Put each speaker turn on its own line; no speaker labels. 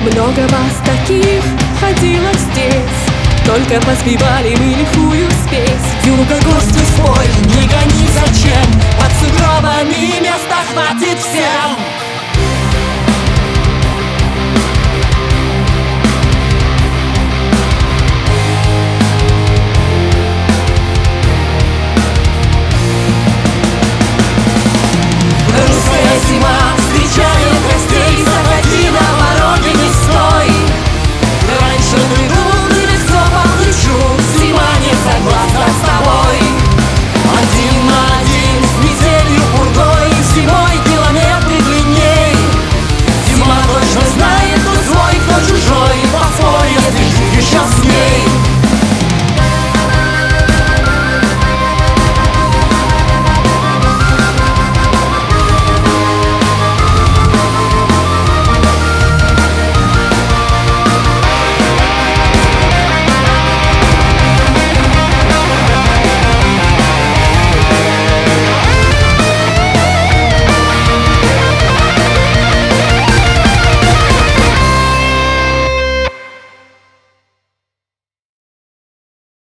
Много вас таких ходило здесь, только поспевали мы лихую спесь.
Юга, гости, спой, не гони зачем, под сугробами места хватит всем. Русская зима встречает гостей, заходи на пороге, не стой. Раньше мы думали, все получу, зима не согласна с тобой. Один на один с метелью пургой, зимой километры длинней. Зима точно знает, кто свой, кто чужой, поспорь, если жив еще